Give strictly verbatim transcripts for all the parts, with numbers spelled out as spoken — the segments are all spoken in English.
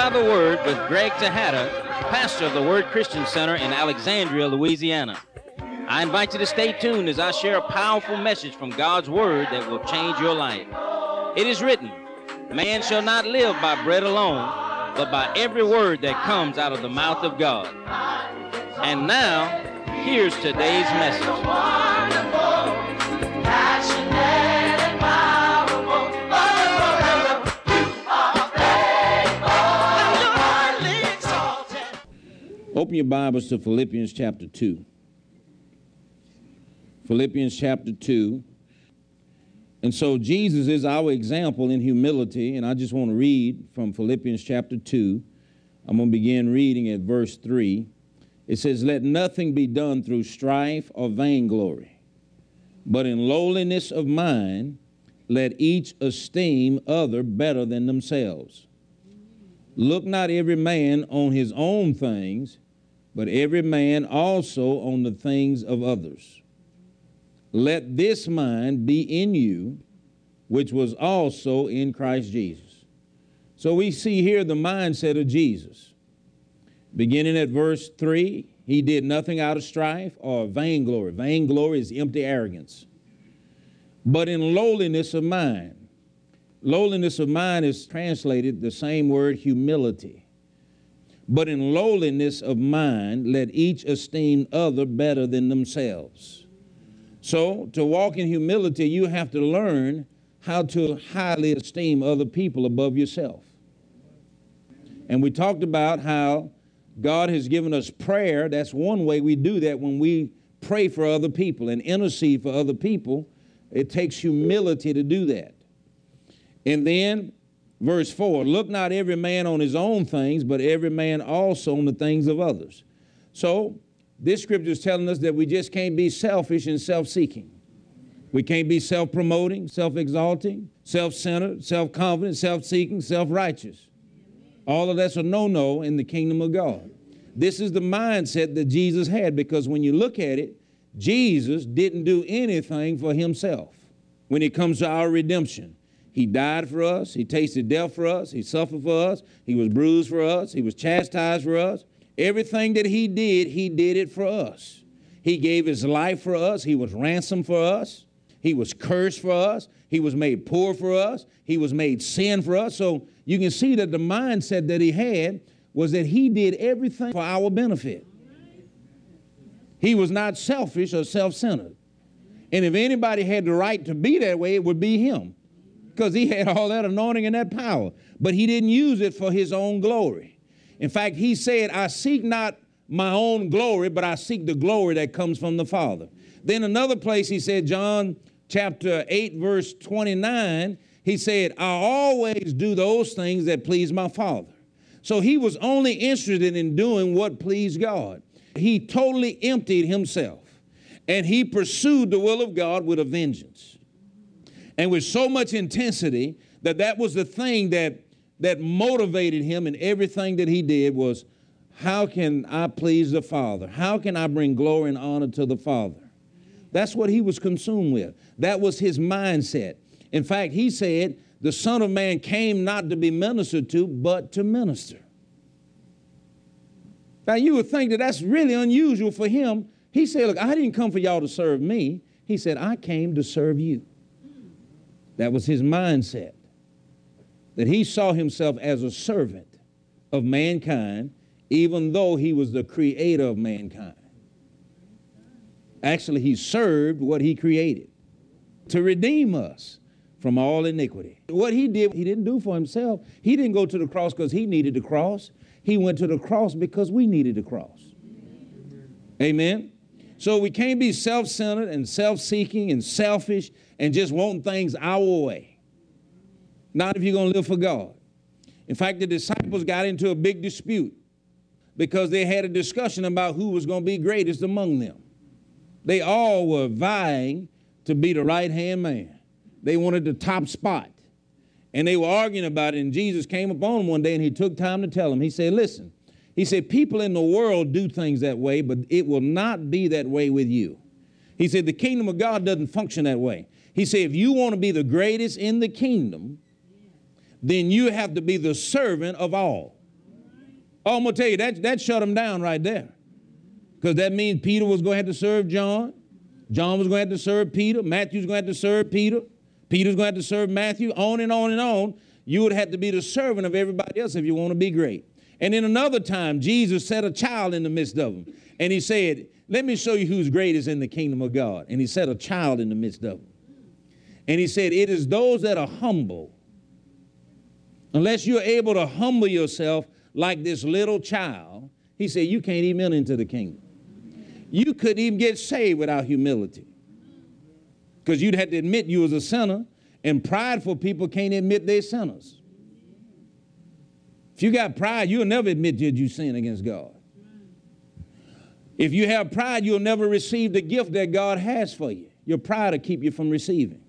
By the Word with Greg Tejada, pastor of the Word Christian Center in Alexandria, Louisiana. I invite you to stay tuned as I share a powerful message from God's Word that will change your life. It is written, man shall not live by bread alone, but by every word that comes out of the mouth of God. And now, here's today's message. Open your Bibles to Philippians chapter two. Philippians chapter two. And so Jesus is our example in humility, and I just want to read from Philippians chapter two. I'm going to begin reading at verse three. It says, let nothing be done through strife or vainglory, but in lowliness of mind, let each esteem other better than themselves. Look not every man on his own things, but every man also on the things of others. Let this mind be in you, which was also in Christ Jesus. So we see here the mindset of Jesus. Beginning at verse three, he did nothing out of strife or vainglory. Vainglory is empty arrogance. But in lowliness of mind. Lowliness of mind is translated the same word, humility. But in lowliness of mind, let each esteem other better than themselves. So to walk in humility, you have to learn how to highly esteem other people above yourself. And we talked about how God has given us prayer. That's one way we do that. When we pray for other people and intercede for other people, it takes humility to do that. And then verse four, look not every man on his own things, but every man also on the things of others. So this scripture is telling us that we just can't be selfish and self-seeking. We can't be self-promoting, self-exalting, self-centered, self-confident, self-seeking, self-righteous. All of that's a no-no in the kingdom of God. This is the mindset that Jesus had, because when you look at it, Jesus didn't do anything for himself when it comes to our redemption. He died for us. He tasted death for us. He suffered for us. He was bruised for us. He was chastised for us. Everything that he did, he did it for us. He gave his life for us. He was ransomed for us. He was cursed for us. He was made poor for us. He was made sin for us. So you can see that the mindset that he had was that he did everything for our benefit. He was not selfish or self-centered. And if anybody had the right to be that way, it would be him, because he had all that anointing and that power. But he didn't use it for his own glory. In fact, he said, I seek not my own glory, but I seek the glory that comes from the Father. Then another place he said, John chapter eight, verse twenty-nine, he said, I always do those things that please my Father. So he was only interested in doing what pleased God. He totally emptied himself, and he pursued the will of God with a vengeance. And with so much intensity that that was the thing that, that motivated him in everything that he did was, how can I please the Father? How can I bring glory and honor to the Father? That's what he was consumed with. That was his mindset. In fact, he said, the Son of Man came not to be ministered to, but to minister. Now, you would think that that's really unusual for him. He said, look, I didn't come for y'all to serve me. He said, I came to serve you. That was his mindset, that he saw himself as a servant of mankind, even though he was the creator of mankind. Actually, he served what he created to redeem us from all iniquity. What he did, he didn't do for himself. He didn't go to the cross because he needed the cross. He went to the cross because we needed the cross. Amen? So we can't be self-centered and self-seeking and selfish and just wanting things our way. Not if you're going to live for God. In fact, the disciples got into a big dispute because they had a discussion about who was going to be greatest among them. They all were vying to be the right-hand man. They wanted the top spot. And they were arguing about it, and Jesus came upon them one day, and he took time to tell them. He said, listen, he said, people in the world do things that way, but it will not be that way with you. He said, the kingdom of God doesn't function that way. He said, if you want to be the greatest in the kingdom, then you have to be the servant of all. Oh, I'm going to tell you, that, that shut them down right there. Because that means Peter was going to have to serve John. John was going to have to serve Peter. Matthew was going to have to serve Peter. Peter's going to have to serve Matthew. On and on and on. You would have to be the servant of everybody else if you want to be great. And then another time, Jesus set a child in the midst of them. And he said, let me show you who's greatest in the kingdom of God. And he set a child in the midst of them. And he said, it is those that are humble. Unless you're able to humble yourself like this little child, he said, you can't even enter into the kingdom. You couldn't even get saved without humility. Because you'd have to admit you was a sinner, and prideful people can't admit they're sinners. If you got pride, you'll never admit that you sin against God. If you have pride, you'll never receive the gift that God has for you. Your pride will keep you from receiving.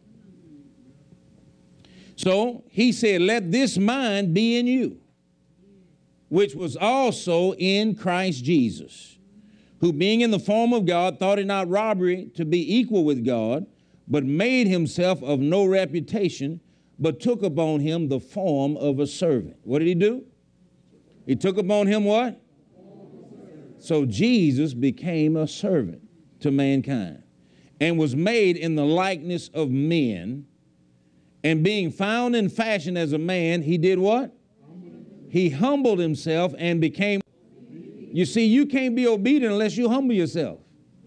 So he said, let this mind be in you, which was also in Christ Jesus, who being in the form of God, thought it not robbery to be equal with God, but made himself of no reputation, but took upon him the form of a servant. What did he do? He took upon him what? So Jesus became a servant to mankind and was made in the likeness of men. And being found in fashion as a man, he did what? He humbled himself and became. You see, you can't be obedient unless you humble yourself.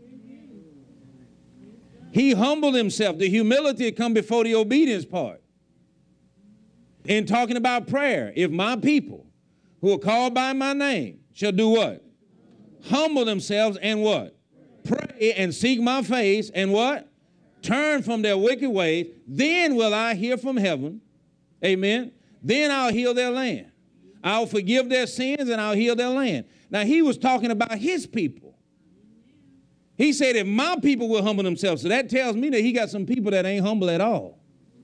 He humbled himself. The humility come before the obedience part. In talking about prayer, if my people who are called by my name shall do what? Humble themselves and what? Pray and seek my face and what? Turn from their wicked ways, then will I hear from heaven. Amen. Then I'll heal their land. I'll forgive their sins and I'll heal their land. Now, he was talking about his people. He said, if my people will humble themselves, so that tells me that he got some people that ain't humble at all.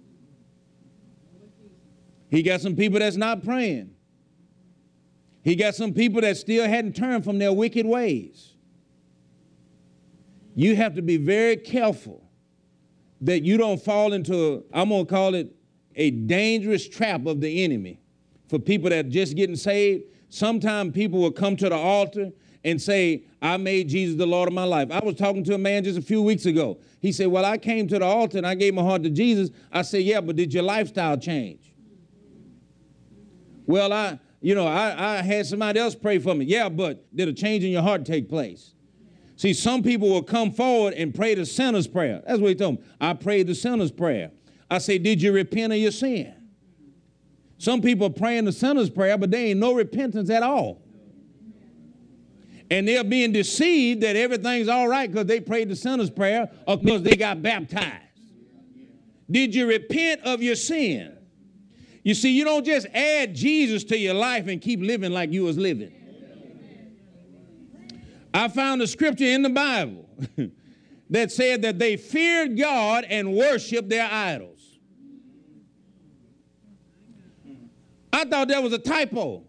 He got some people that's not praying. He got some people that still hadn't turned from their wicked ways. You have to be very careful that you don't fall into, I'm going to call it a dangerous trap of the enemy for people that are just getting saved. Sometimes people will come to the altar and say, I made Jesus the Lord of my life. I was talking to a man just a few weeks ago. He said, well, I came to the altar and I gave my heart to Jesus. I said, yeah, but did your lifestyle change? Well, I, you know, I, I had somebody else pray for me. Yeah, but did a change in your heart take place? See, some people will come forward and pray the sinner's prayer. That's what he told me. I prayed the sinner's prayer. I say, did you repent of your sin? Some people are praying the sinner's prayer, but there ain't no repentance at all. And they're being deceived that everything's all right because they prayed the sinner's prayer or because they got baptized. Did you repent of your sin? You see, you don't just add Jesus to your life and keep living like you was living. I found a scripture in the Bible that said that they feared God and worshiped their idols. I thought that was a typo.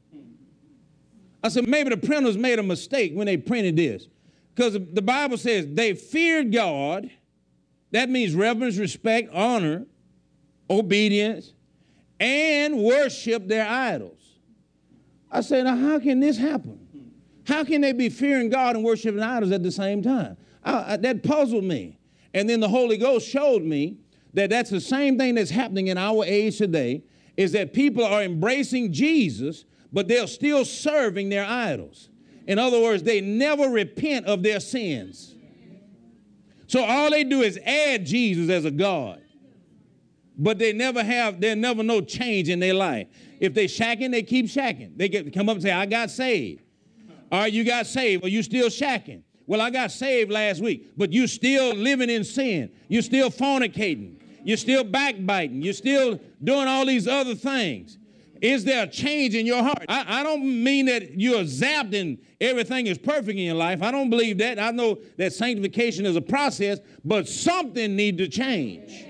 I said, maybe the printers made a mistake when they printed this. Because the Bible says they feared God. That means reverence, respect, honor, obedience, and worship their idols. I said, now how can this happen? How can they be fearing God and worshiping idols at the same time? I, I, that puzzled me. And then the Holy Ghost showed me that that's the same thing that's happening in our age today, is that people are embracing Jesus, but they're still serving their idols. In other words, they never repent of their sins. So all they do is add Jesus as a God. But they never have, there's never no change in their life. If they shacking, they keep shacking. They get come up and say, I got saved. All right, you got saved. Well, you still shacking. Well, I got saved last week, but you still living in sin. You're still fornicating. You're still backbiting. You're still doing all these other things. Is there a change in your heart? I, I don't mean that you're zapped and everything is perfect in your life. I don't believe that. I know that sanctification is a process, but something needs to change.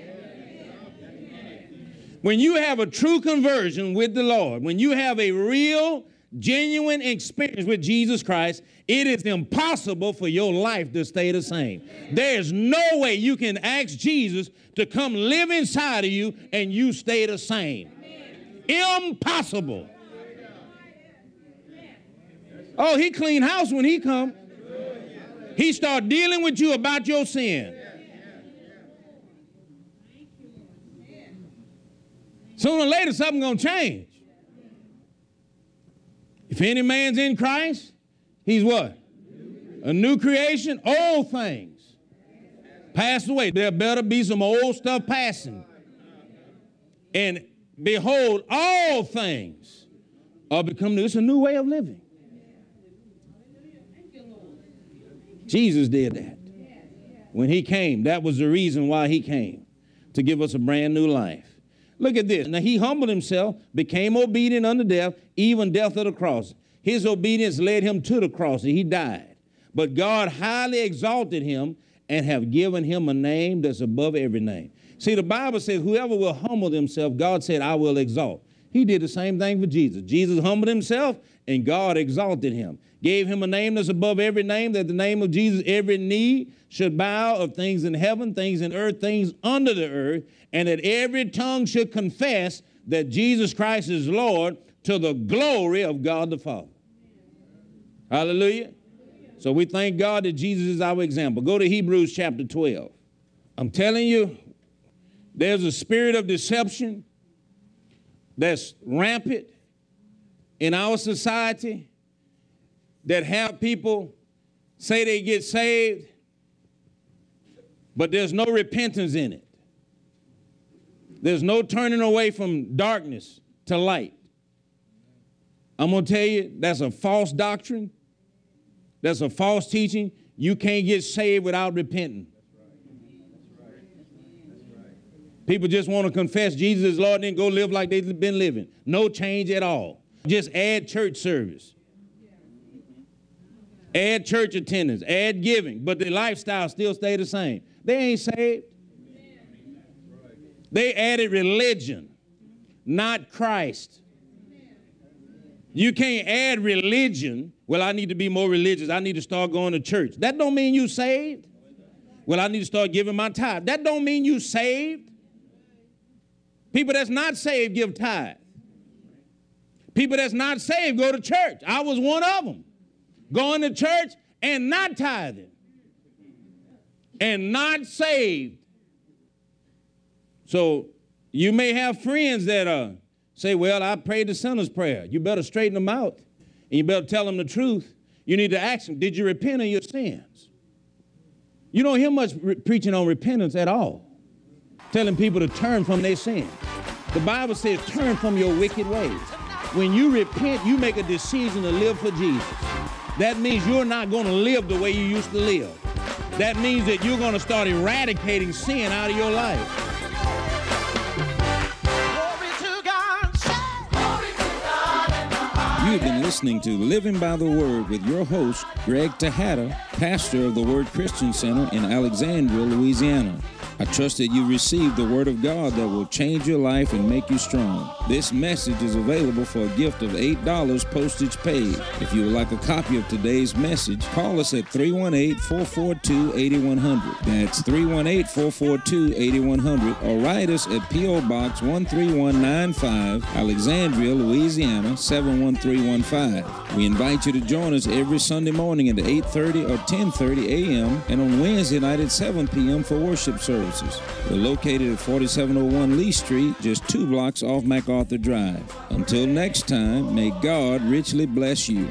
When you have a true conversion with the Lord, when you have a real, genuine experience with Jesus Christ, it is impossible for your life to stay the same. There's no way you can ask Jesus to come live inside of you and you stay the same. Impossible. Oh, he clean house when he come. He start dealing with you about your sin. Sooner or later, something going to change. If any man's in Christ, he's what? A new creation. Old things passed away. There better be some old stuff passing. And behold, all things are become new. It's a new way of living. Jesus did that. When he came, that was the reason why he came, to give us a brand new life. Look at this. Now he humbled himself, became obedient unto death, even death of the cross. His obedience led him to the cross, and he died. But God highly exalted him and have given him a name that's above every name. See, the Bible says whoever will humble himself, God said, I will exalt. He did the same thing for Jesus. Jesus humbled himself, and God exalted him. Gave him a name that's above every name, that the name of Jesus, every knee should bow, of things in heaven, things in earth, things under the earth, and that every tongue should confess that Jesus Christ is Lord, to the glory of God the Father. Hallelujah. So we thank God that Jesus is our example. Go to Hebrews chapter twelve. I'm telling you, there's a spirit of deception that's rampant in our society that have people say they get saved, but there's no repentance in it. There's no turning away from darkness to light. I'm going to tell you, that's a false doctrine. That's a false teaching. You can't get saved without repenting. People just want to confess Jesus is Lord and then go live like they've been living. No change at all. Just add church service. Add church attendance. Add giving. But their lifestyle still stay the same. They ain't saved. They added religion, not Christ. You can't add religion. Well, I need to be more religious. I need to start going to church. That don't mean you saved. Well, I need to start giving my tithe. That don't mean you saved. People that's not saved give tithe. People that's not saved go to church. I was one of them. Going to church and not tithing. And not saved. So you may have friends that uh, say, well, I prayed the sinner's prayer. You better straighten them out. And you better tell them the truth. You need to ask them, did you repent of your sins? You don't hear much re- preaching on repentance at all. Telling people to turn from their sins. The Bible says turn from your wicked ways. When you repent, you make a decision to live for Jesus. That means you're not going to live the way you used to live. That means that you're going to start eradicating sin out of your life. You've been listening to Living by the Word with your host, Greg Tejada, pastor of the Word Christian Center in Alexandria, Louisiana. I trust that you received the Word of God that will change your life and make you strong. This message is available for a gift of eight dollars postage paid. If you would like a copy of today's message, call us at three one eight, four four two, eight one zero zero. That's three one eight, four four two, eight one zero zero, or write us at P O Box one three one nine five, Alexandria, Louisiana, seven one three one five. We invite you to join us every Sunday morning at eight thirty or ten thirty a.m. and on Wednesday night at seven p.m. for worship services. We're located at forty-seven oh one Lee Street, just two blocks off MacArthur Drive. Until next time, may God richly bless you.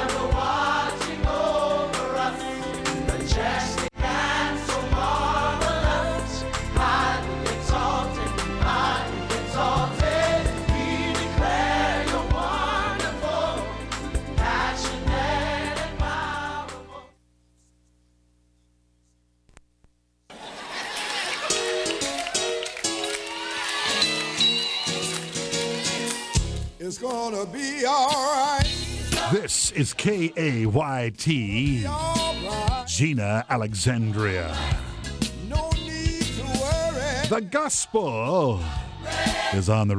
It's gonna be all right. This is K A Y T, Right. Gina, Alexandria. No need to worry. The gospel is on the